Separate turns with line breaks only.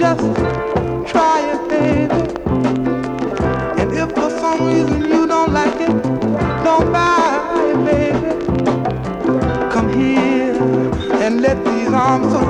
Just try it, baby. And if for some reason you don't like it, don't buy it, baby. Come here and let these arms